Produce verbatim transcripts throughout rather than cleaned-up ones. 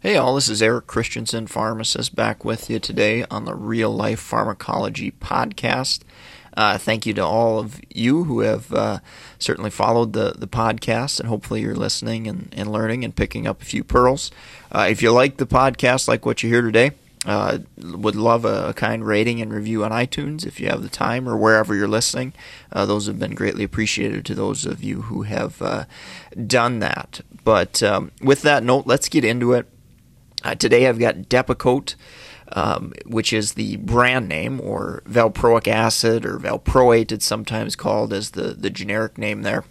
Hey all, this is Eric Christensen, pharmacist, back with you today on the Real Life Pharmacology podcast. Uh, thank you to all of you who have uh, certainly followed the, the podcast, and hopefully you're listening and, and learning and picking up a few pearls. Uh, if you like the podcast, like what you hear today, uh, would love a, a kind rating and review on iTunes if you have the time, or wherever you're listening. Uh, those have been greatly appreciated to those of you who have uh, done that. But um, with that note, let's get into it. Uh, today I've got Depakote, um, which is the brand name, or valproic acid, or valproate, it's sometimes called as the, the generic name there.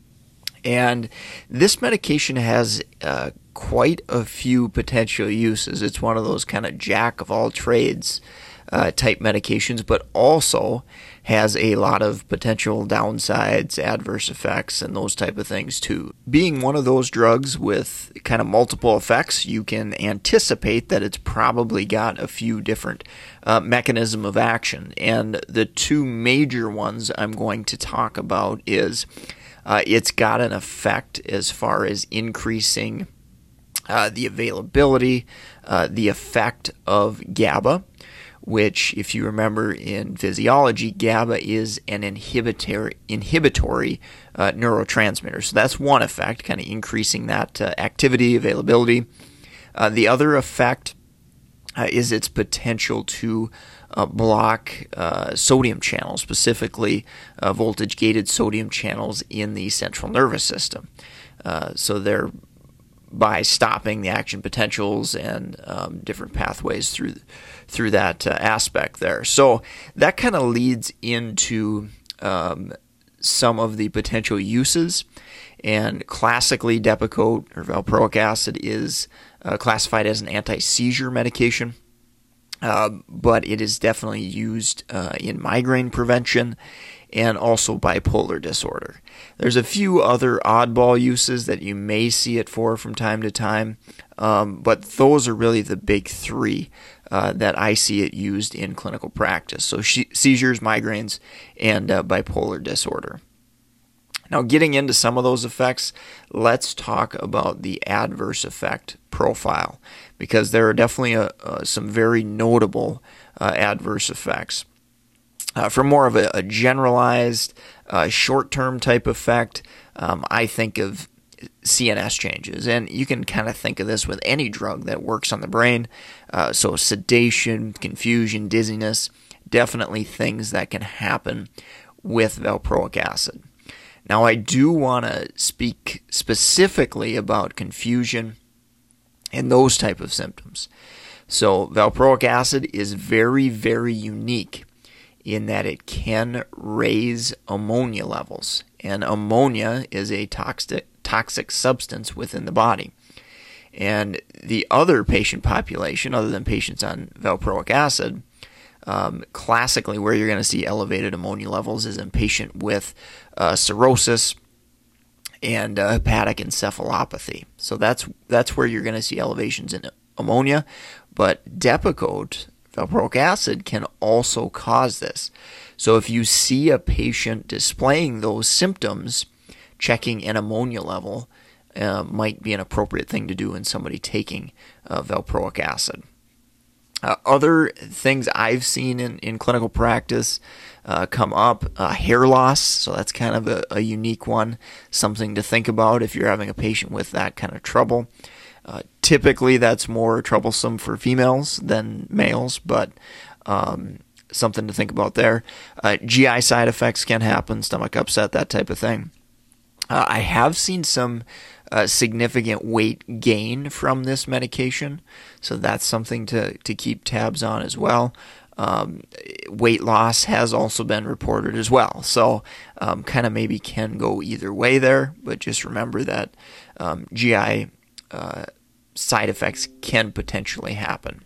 And this medication has uh, quite a few potential uses. It's one of those kind of jack of all trades uh, type medications, but also has a lot of potential downsides, adverse effects, and those type of things too. Being one of those drugs with kind of multiple effects, you can anticipate that it's probably got a few different uh, mechanism of action. And the two major ones I'm going to talk about is uh, it's got an effect as far as increasing uh, the availability, uh, the effect of GABA, which, if you remember in physiology, GABA is an inhibitory, inhibitory uh, neurotransmitter. So that's one effect, kind of increasing that uh, activity, availability. Uh, the other effect uh, is its potential to uh, block uh, sodium channels, specifically uh, voltage-gated sodium channels in the central nervous system. Uh, so they're by stopping the action potentials and um, different pathways through through that uh, aspect there. So that kind of leads into um, some of the potential uses. And classically, Depakote, or valproic acid, is uh, classified as an anti-seizure medication, uh, but it is definitely used uh, in migraine prevention and also bipolar disorder. There's a few other oddball uses that you may see it for from time to time, um, but those are really the big three uh, that I see it used in clinical practice. So she- seizures, migraines, and uh, bipolar disorder. Now, getting into some of those effects, let's talk about the adverse effect profile, because there are definitely a, uh, some very notable uh, adverse effects. Uh, for more of a, a generalized, uh, short-term type effect, um, I think of C N S changes. And you can kind of think of this with any drug that works on the brain. Uh, so sedation, confusion, dizziness, definitely things that can happen with valproic acid. Now, I do want to speak specifically about confusion and those type of symptoms. So valproic acid is very, very unique in that it can raise ammonia levels. And ammonia is a toxic toxic substance within the body. And the other patient population, other than patients on valproic acid, um, classically where you're going to see elevated ammonia levels is in patient with uh, cirrhosis and uh, hepatic encephalopathy. So that's that's where you're going to see elevations in ammonia. But Depakote, valproic acid, can also cause this. So if you see a patient displaying those symptoms, checking an ammonia level uh, might be an appropriate thing to do in somebody taking uh, valproic acid. Uh, other things I've seen in, in clinical practice uh, come up, uh, hair loss, so that's kind of a, a unique one, something to think about if you're having a patient with that kind of trouble. Uh, typically, that's more troublesome for females than males, but um, something to think about there. Uh, G I side effects can happen, stomach upset, that type of thing. Uh, I have seen some uh, significant weight gain from this medication, so that's something to, to keep tabs on as well. Um, weight loss has also been reported as well, so um, kind of maybe can go either way there, but just remember that um, G I Uh, side effects can potentially happen.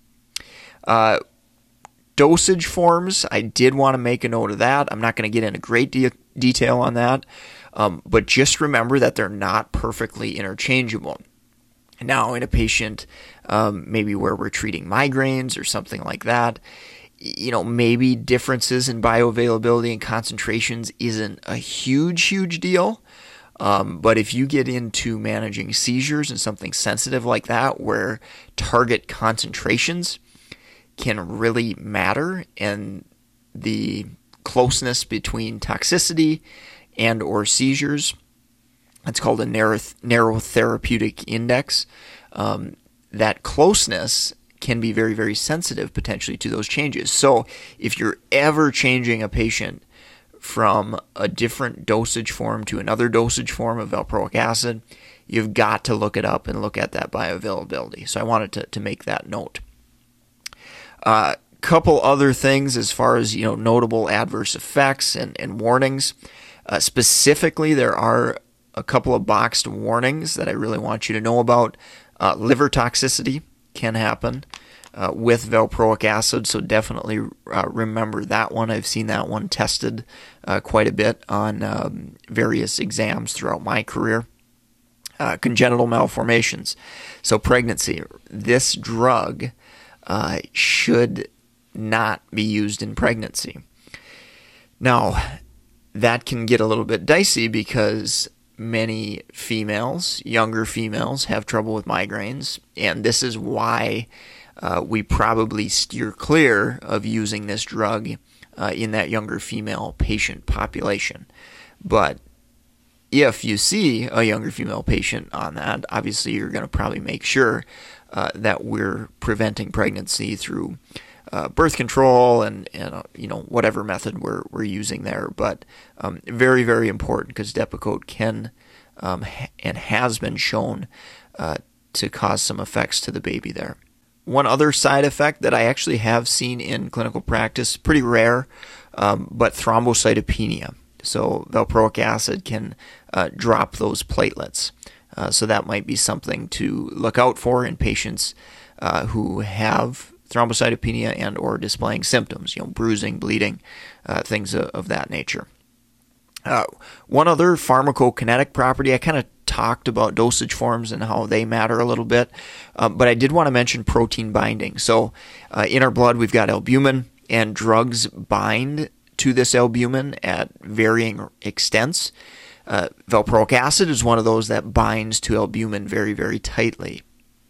Uh, dosage forms, I did want to make a note of that. I'm not going to get into great de- detail on that, um, but just remember that they're not perfectly interchangeable. Now, in a patient um, maybe where we're treating migraines or something like that, you know, maybe differences in bioavailability and concentrations isn't a huge, huge deal. Um, but if you get into managing seizures and something sensitive like that, where target concentrations can really matter, and the closeness between toxicity and or seizures, it's called a narrow, narrow therapeutic index. Um, that closeness can be very, very sensitive potentially to those changes. So if you're ever changing a patient from a different dosage form to another dosage form of valproic acid, you've got to look it up and look at that bioavailability. So I wanted to, to make that note. A uh, couple other things as far as, you know, notable adverse effects and, and warnings. Uh, specifically, there are a couple of boxed warnings that I really want you to know about. Uh, liver toxicity can happen uh, with valproic acid, so definitely uh, remember that one. I've seen that one tested uh, quite a bit on um, various exams throughout my career. Uh, congenital malformations, so pregnancy. This drug uh, should not be used in pregnancy. Now, that can get a little bit dicey because many females, younger females, have trouble with migraines, and this is why uh, we probably steer clear of using this drug uh, in that younger female patient population. But if you see a younger female patient on that, obviously you're going to probably make sure uh, that we're preventing pregnancy through Uh, birth control and, and uh, you know, whatever method we're we're using there. But um, very, very important, because Depakote can um, ha- and has been shown uh, to cause some effects to the baby there. One other side effect that I actually have seen in clinical practice, pretty rare, um, but thrombocytopenia. So valproic acid can uh, drop those platelets. Uh, so that might be something to look out for in patients uh, who have thrombocytopenia and or displaying symptoms, you know, bruising, bleeding, uh, things of, of that nature. Uh, one other pharmacokinetic property, I kind of talked about dosage forms and how they matter a little bit, uh, but I did want to mention protein binding. So uh, in our blood, we've got albumin, and drugs bind to this albumin at varying extents. Uh, valproic acid is one of those that binds to albumin very, very tightly.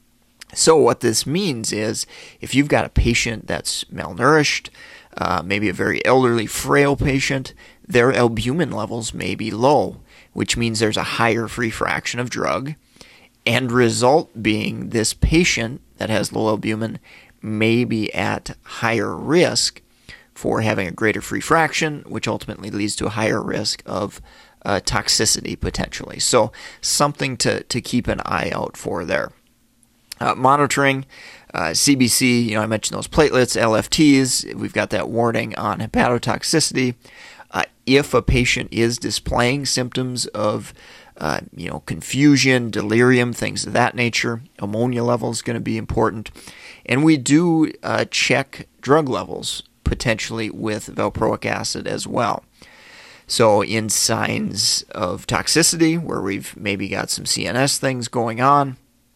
So what this means is, if you've got a patient that's malnourished, uh, maybe a very elderly, frail patient, their albumin levels may be low, which means there's a higher free fraction of drug. End result being, this patient that has low albumin may be at higher risk for having a greater free fraction, which ultimately leads to a higher risk of uh, toxicity potentially. So something to, to keep an eye out for there. Uh, monitoring, uh, C B C, you know, I mentioned those platelets, L F Ts. We've got that warning on hepatotoxicity. Uh, if a patient is displaying symptoms of, uh, you know, confusion, delirium, things of that nature, ammonia level is going to be important. And we do uh, check drug levels potentially with valproic acid as well. So in signs of toxicity, where we've maybe got some C N S things going on,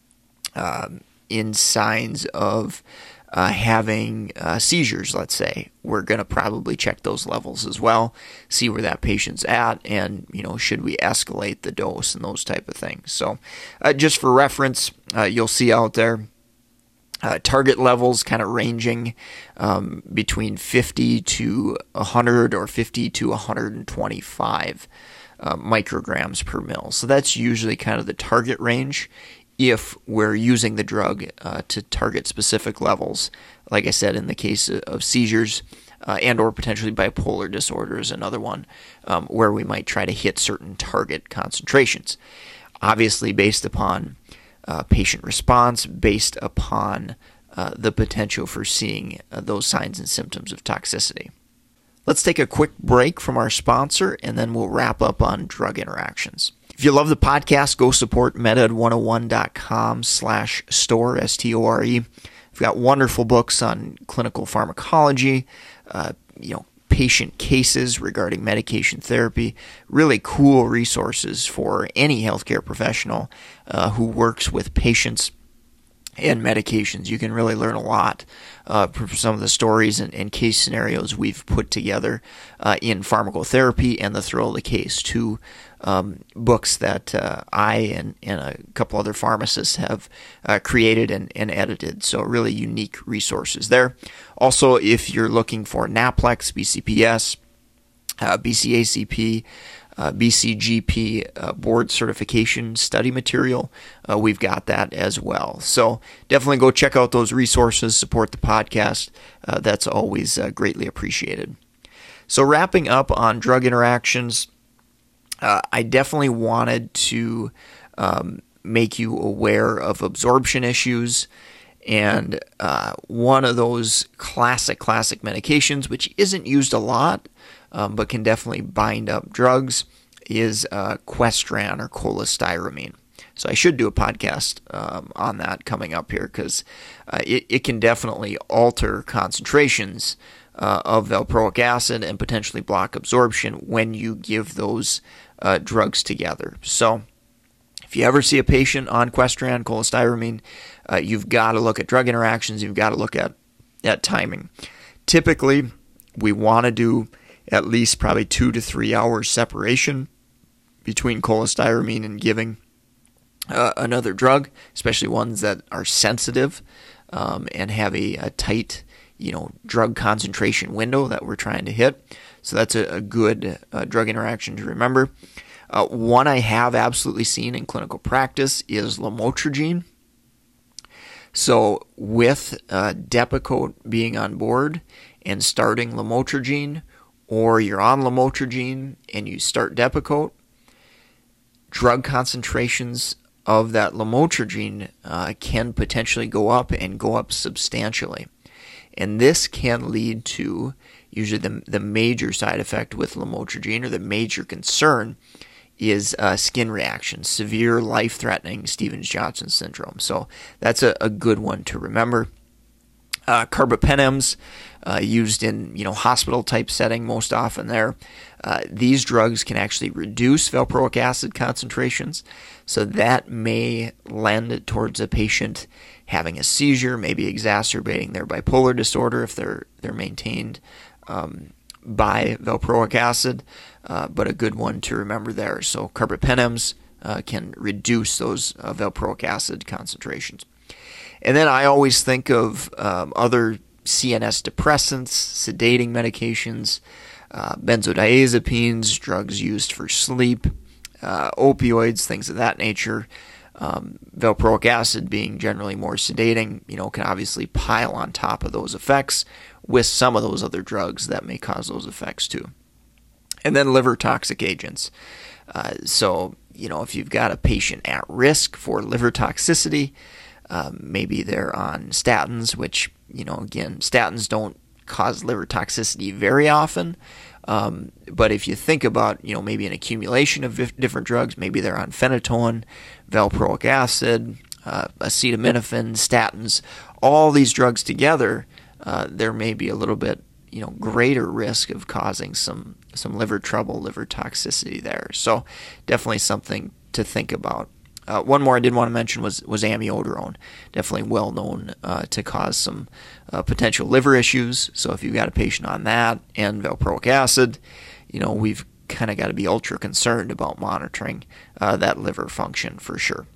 Um, in signs of uh, having uh, seizures, let's say, we're going to probably check those levels as well, see where that patient's at, and, you know, should we escalate the dose and those type of things. So uh, just for reference, uh, you'll see out there uh, target levels kind of ranging um, between fifty to one hundred or fifty to one hundred twenty-five uh, micrograms per mil. So that's usually kind of the target range if we're using the drug uh, to target specific levels. Like I said, in the case of seizures uh, and or potentially bipolar disorder is another one um, where we might try to hit certain target concentrations. Obviously based upon uh, patient response, based upon uh, the potential for seeing uh, those signs and symptoms of toxicity. Let's take a quick break from our sponsor, and then we'll wrap up on drug interactions. If you love the podcast, go support meded one oh one dot com slash store, S T O R E. We've got wonderful books on clinical pharmacology, uh, you know, patient cases regarding medication therapy, really cool resources for any healthcare professional uh, who works with patients and medications. You can really learn a lot uh, from some of the stories and, and case scenarios we've put together uh, in Pharmacotherapy and The Thrill of the Case, two um, books that uh, I and, and a couple other pharmacists have uh, created and, and edited. So really unique resources there. Also, if you're looking for NAPLEX, B C P S, uh, B C A C P, Uh, B C G P uh, board certification study material, uh, we've got that as well. So definitely go check out those resources, support the podcast. Uh, that's always uh, greatly appreciated. So wrapping up on drug interactions, uh, I definitely wanted to um, make you aware of absorption issues. And uh, one of those classic, classic medications, which isn't used a lot, um, but can definitely bind up drugs, is uh, Questran or cholestyramine. So I should do a podcast um, on that coming up here, because uh, it, it can definitely alter concentrations uh, of valproic acid and potentially block absorption when you give those uh, drugs together. So if you ever see a patient on Questran, cholestyramine, uh, you've got to look at drug interactions. You've got to look at, at timing. Typically, we want to do at least probably two to three hours separation between cholestyramine and giving uh, another drug, especially ones that are sensitive um, and have a, a tight, you know, drug concentration window that we're trying to hit. So that's a, a good uh, drug interaction to remember. Uh, one I have absolutely seen in clinical practice is lamotrigine. So with uh, Depakote being on board and starting lamotrigine, or you're on lamotrigine and you start Depakote, drug concentrations of that lamotrigine uh, can potentially go up and go up substantially. And this can lead to, usually the, the major side effect with lamotrigine, or the major concern, is uh, skin reaction, severe life-threatening Stevens-Johnson syndrome. So that's a, a good one to remember. Uh, carbapenems, uh, used in you know hospital type setting most often there. Uh, these drugs can actually reduce valproic acid concentrations, so that may lend towards a patient having a seizure, maybe exacerbating their bipolar disorder if they're they're maintained um, by valproic acid. Uh, but a good one to remember there. So carbapenems uh, can reduce those uh, valproic acid concentrations. And then I always think of um, other C N S depressants, sedating medications, uh, benzodiazepines, drugs used for sleep, uh, opioids, things of that nature. Um, valproic acid being generally more sedating, you know, can obviously pile on top of those effects with some of those other drugs that may cause those effects too. And then liver toxic agents. Uh, so, you know, if you've got a patient at risk for liver toxicity, Um, maybe they're on statins, which, you know, again, statins don't cause liver toxicity very often. Um, but if you think about, you know, maybe an accumulation of different drugs, maybe they're on phenytoin, valproic acid, uh, acetaminophen, statins, all these drugs together, uh, there may be a little bit, you know, greater risk of causing some, some liver trouble, liver toxicity there. So definitely something to think about. Uh, one more I did want to mention was, was amiodarone. Definitely well known uh, to cause some uh, potential liver issues. So if you've got a patient on that and valproic acid, you know, we've kind of got to be ultra concerned about monitoring uh, that liver function for sure.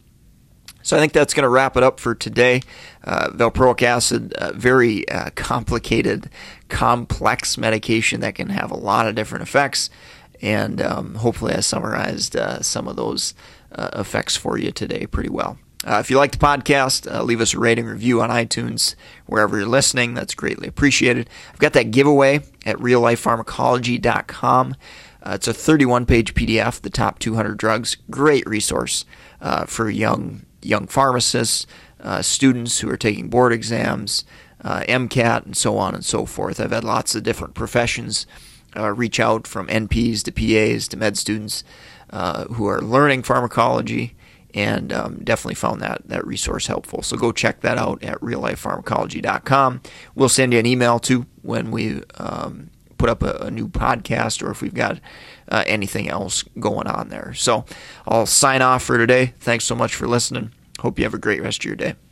So I think that's going to wrap it up for today. Uh, valproic acid, uh, very uh, complicated, complex medication that can have a lot of different effects. And um, hopefully I summarized uh, some of those uh, effects for you today pretty well. Uh, if you like the podcast, uh, leave us a rating review on iTunes, wherever you're listening. That's greatly appreciated. I've got that giveaway at real life pharmacology dot com. Uh, it's a thirty-one page P D F, the top two hundred drugs. Great resource uh, for young young pharmacists, uh, students who are taking board exams, uh, MCAT, and so on and so forth. I've had lots of different professions uh, reach out, from N Ps to P As to med students uh, who are learning pharmacology, and um, definitely found that, that resource helpful. So go check that out at real life pharmacology dot com. We'll send you an email, too, when we um, put up a, a new podcast, or if we've got uh, anything else going on there. So I'll sign off for today. Thanks so much for listening. Hope you have a great rest of your day.